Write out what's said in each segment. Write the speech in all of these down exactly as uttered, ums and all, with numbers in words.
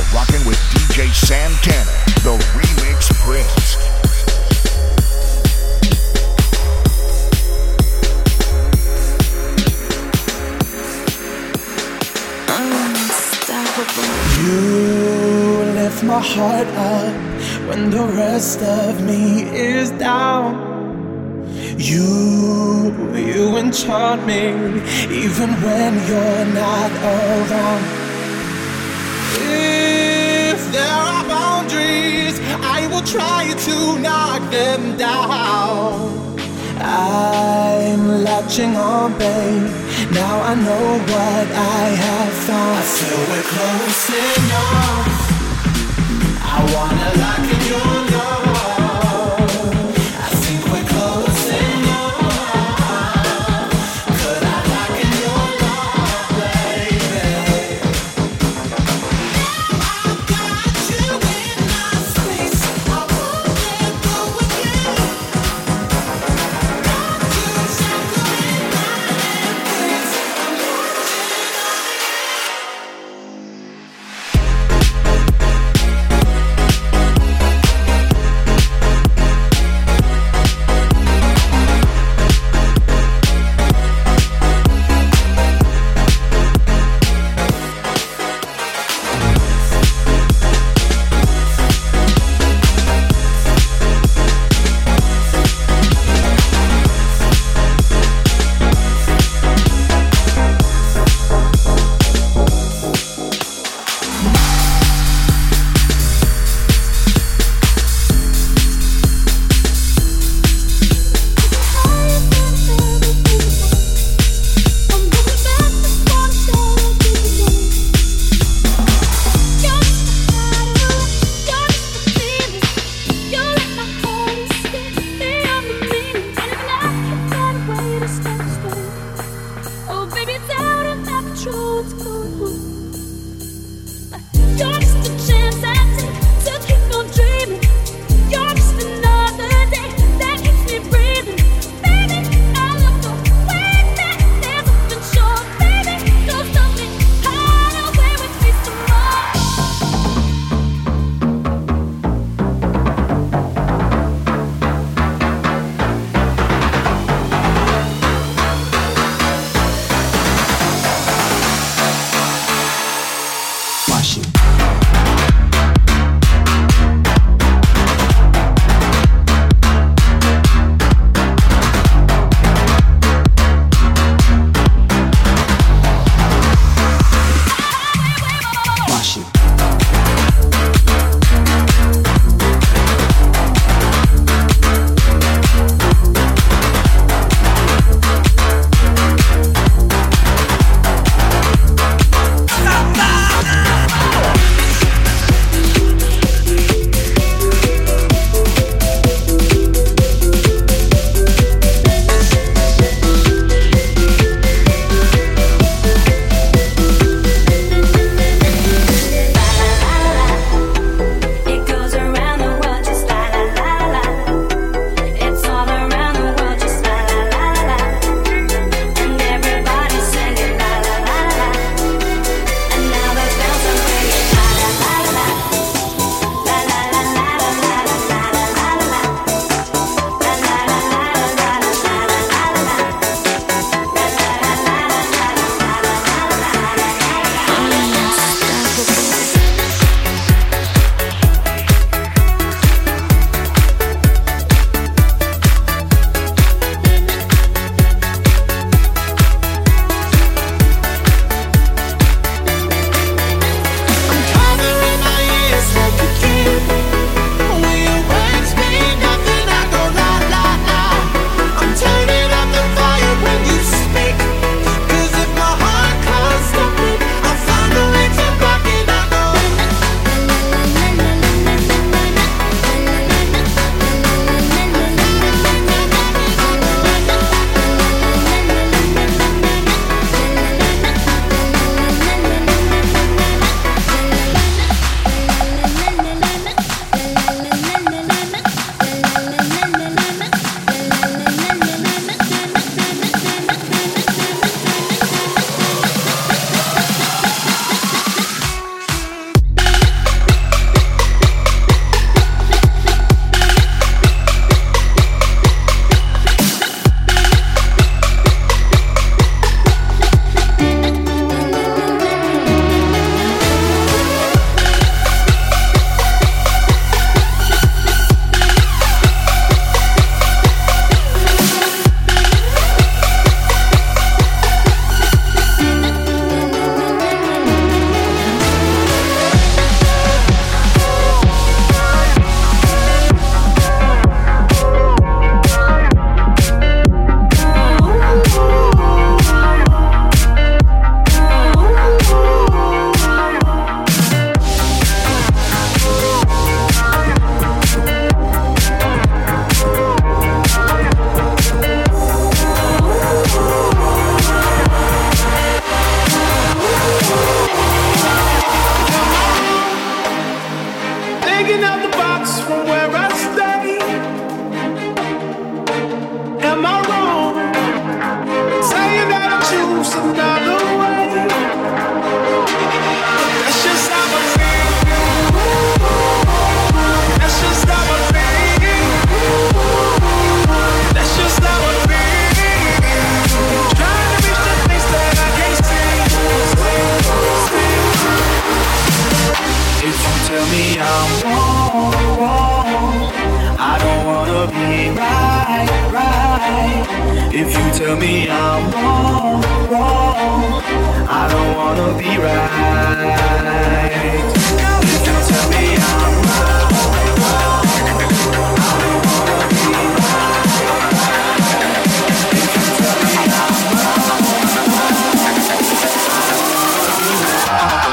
rocking with D J Santana, the Remix Prince. You lift my heart up when the rest of me is down. You, you enchant me even when you're not around. If there are boundaries, I will try to knock them down. I'm latching on, babe. Now I know what I have found. I feel we're close enough. I wanna lock in your love. I think we're close enough. Could I lock in your love, baby? Now I've got you in my space. I won't let go again. Got you shackled in my embrace. I'm watching on it. tell me I'm wrong, wrong, I don't wanna be right, right. If you tell me I'm wrong, wrong, I don't wanna be right. If you tell me I'm wrong, wrong, I don't wanna be right. If you tell me I'm wrong, wrong, I don't wanna be right.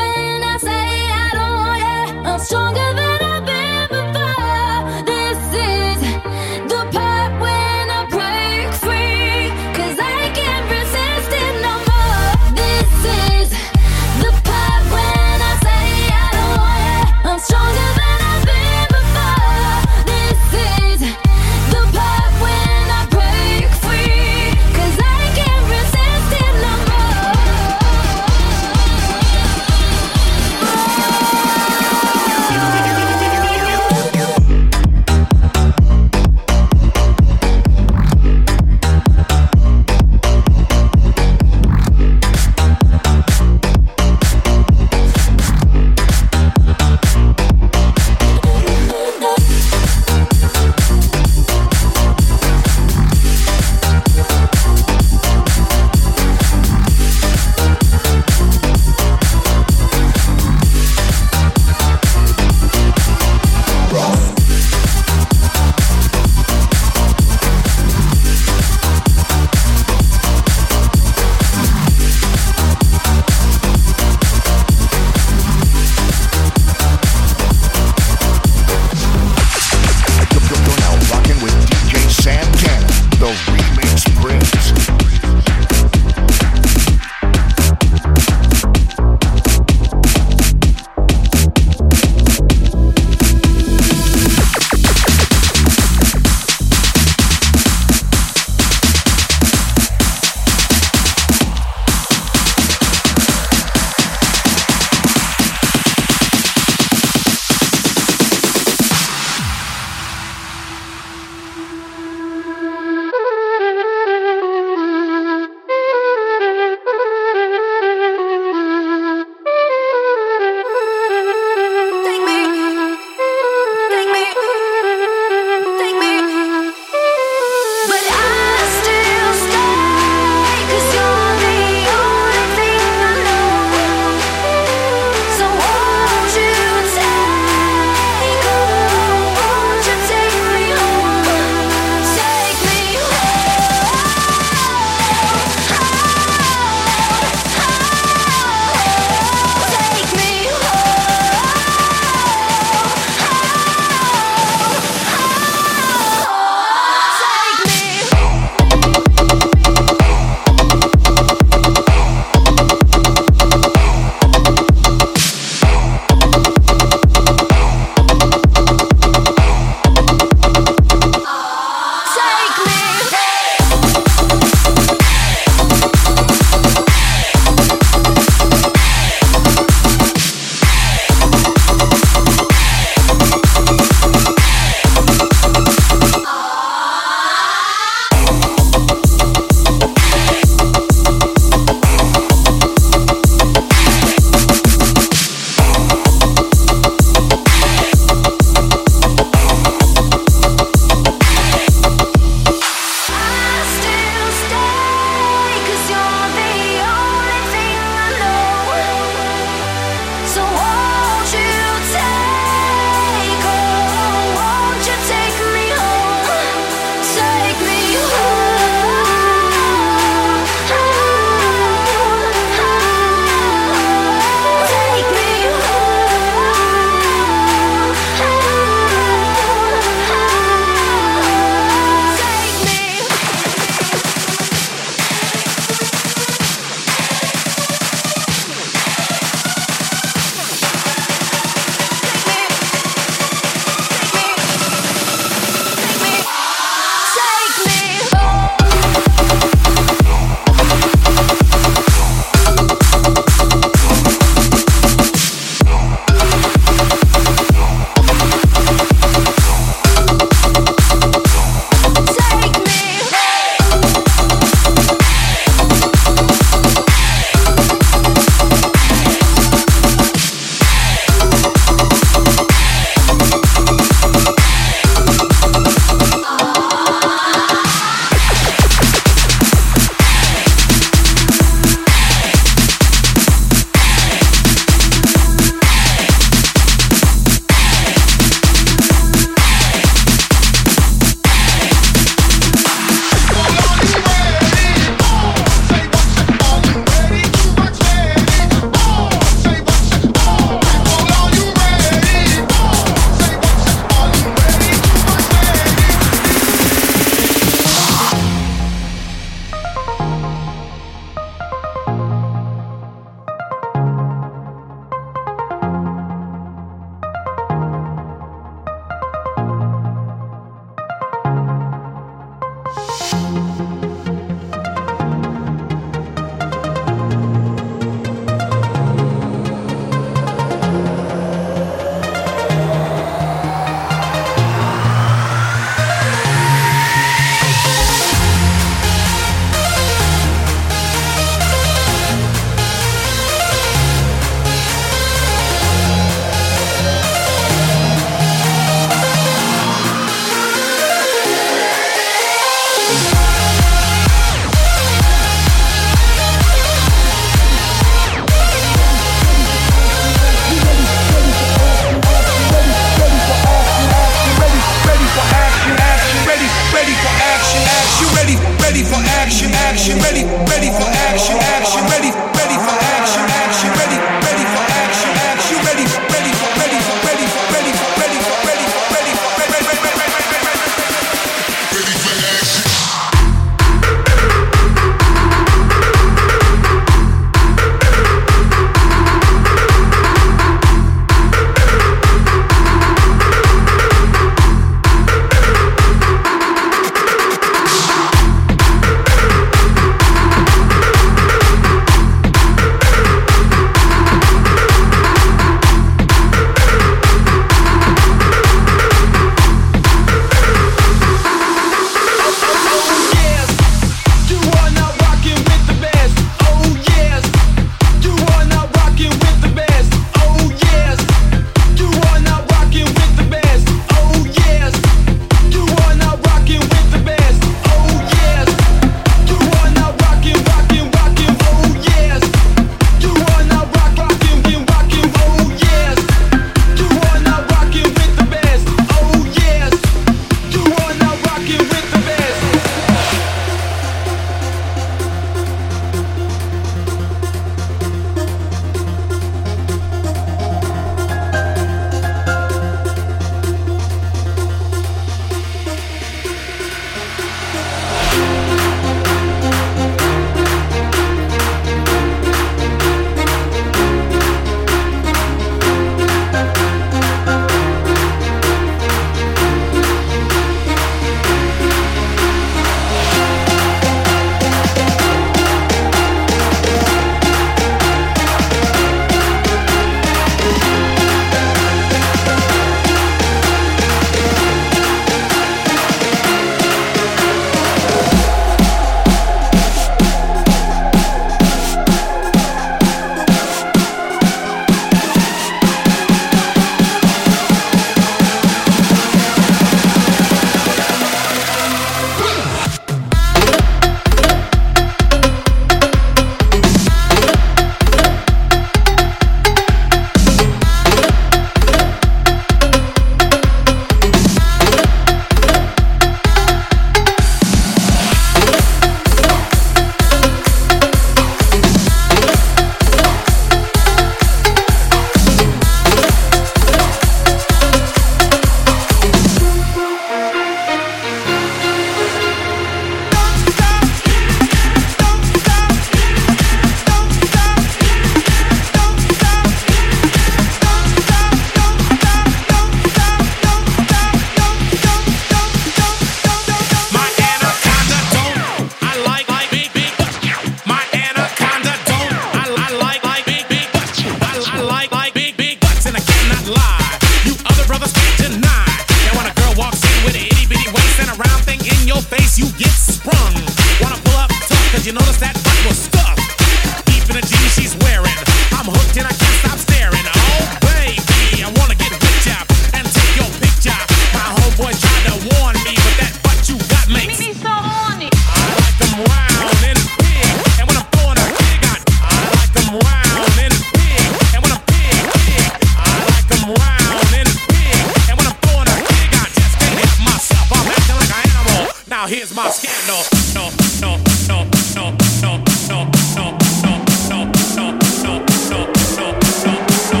brothers can't deny that when a girl walks in with an itty bitty waist and a round thing in your face, you get sprung. Wanna pull up tough, cause you notice that butt was stuffed deep in the jeans she's wearing. I'm hooked and I can't stop staring. Oh baby, I wanna get with ya and take your picture. My homeboy tried to warn me, but that butt you got makes me so horny. I like them round and big, and when I'm throwing a gig, I, I like them round and big, and when I'm big, big, I like them round and big, and when I'm throwing a gig, I just can't help myself. I'm acting like an animal. Now here's my scandal. No, no, no, no, no, no, no, no, no, no, no, no, no, no,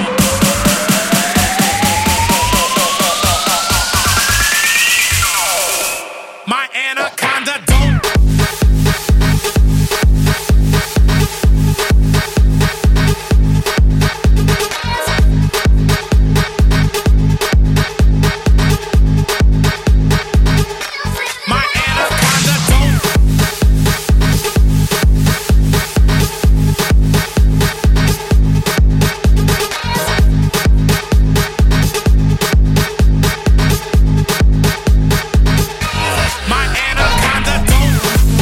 my anaconda don't. My anaconda don't. My anaconda don't.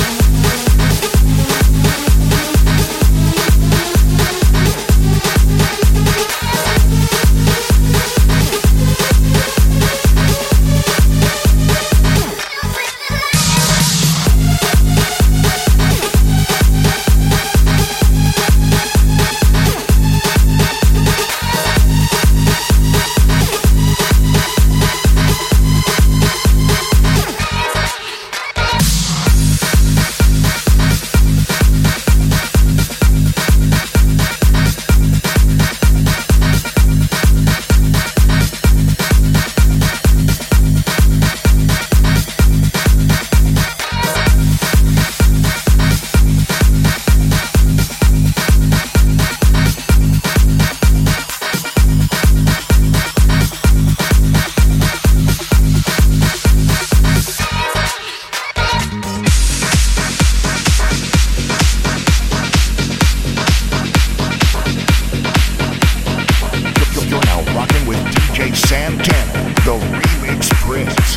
You're now rocking with D J Santana, the Remix Prince.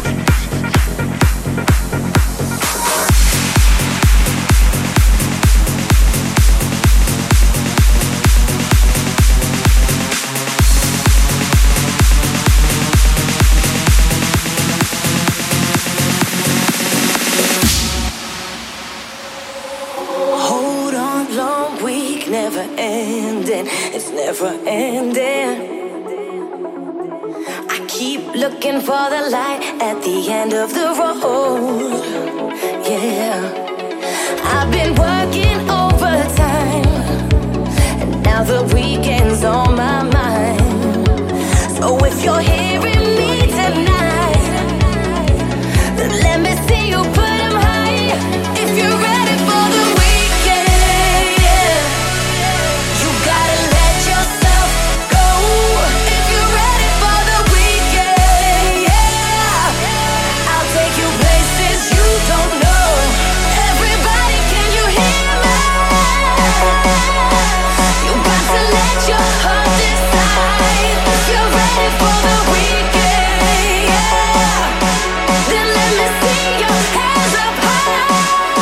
Hold on, long week, never ending. It's never ending. I keep looking for the light at the end of the road. Yeah, I've been working overtime, and now the weekend's on my mind. So if you're hearing me tonight, then let me see you put 'em high. If you're ready for the weekend, yeah, you gotta let yourself go. If you're ready for the weekend, yeah, I'll take you places you don't know. Everybody, can you hear me? You got to let your heart decide. If you're ready for the weekend, yeah, then let me see your hands up high.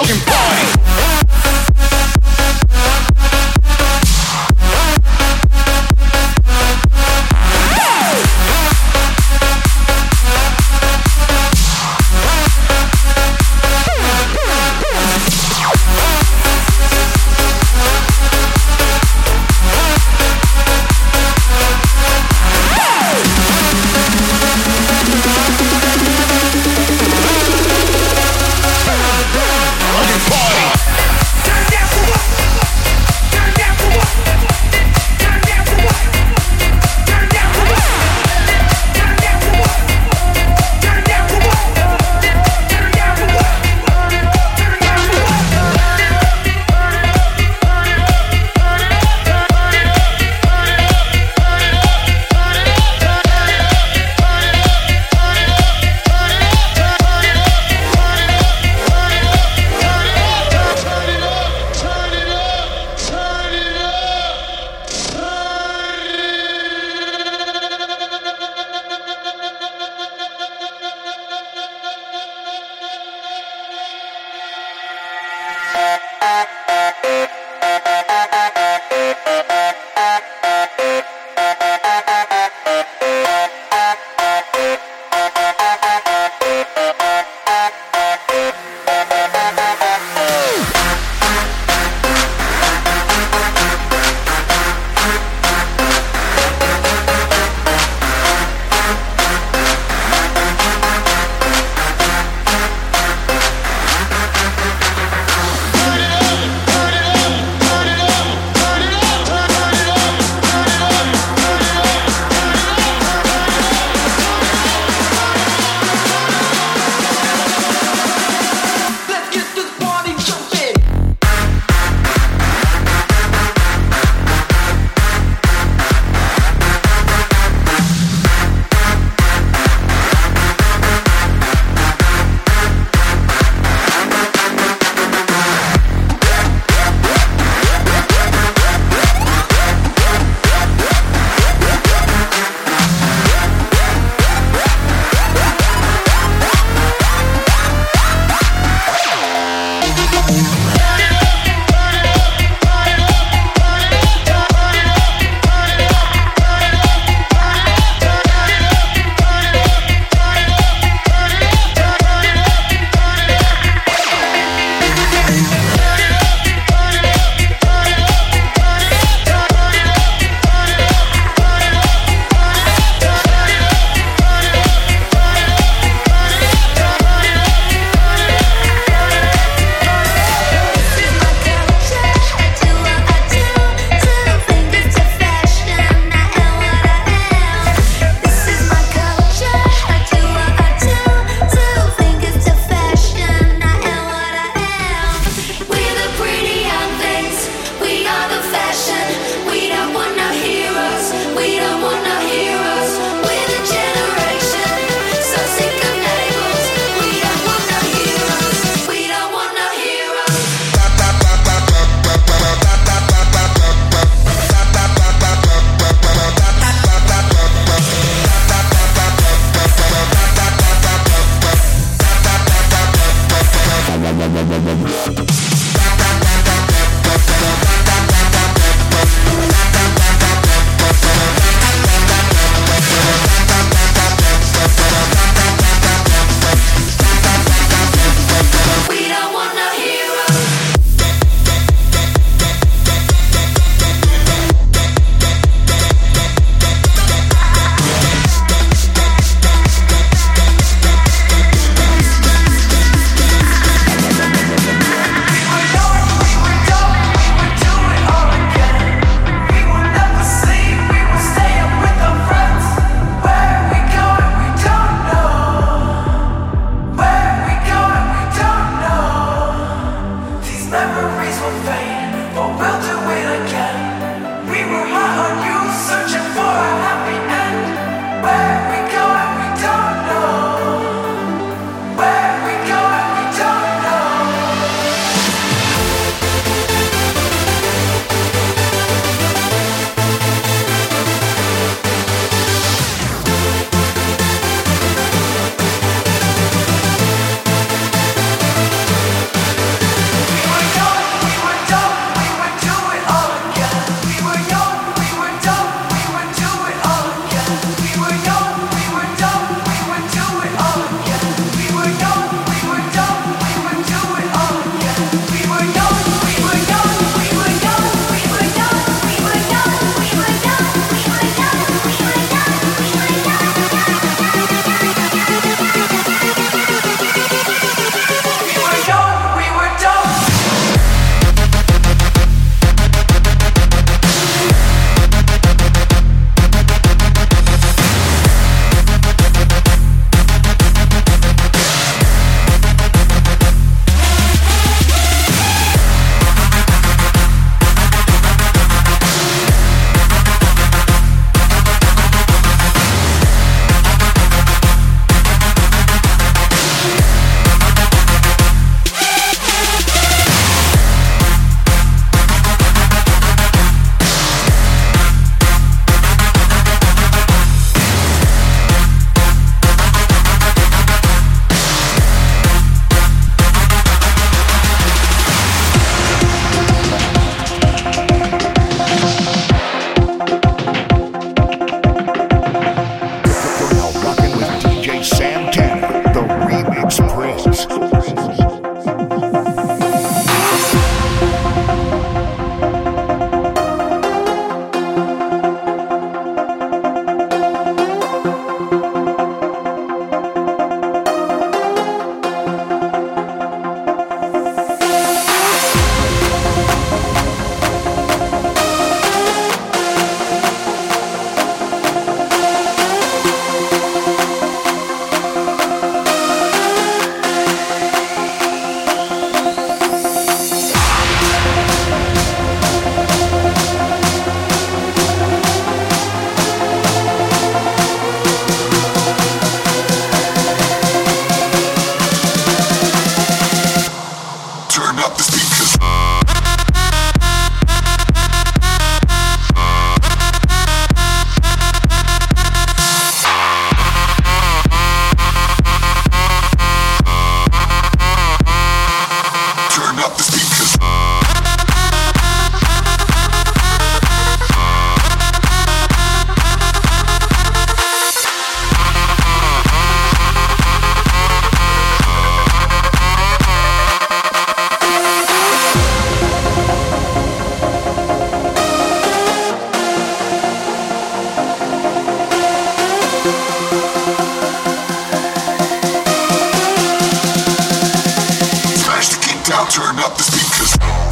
Fucking party. up the speakers. Turn up the speakers.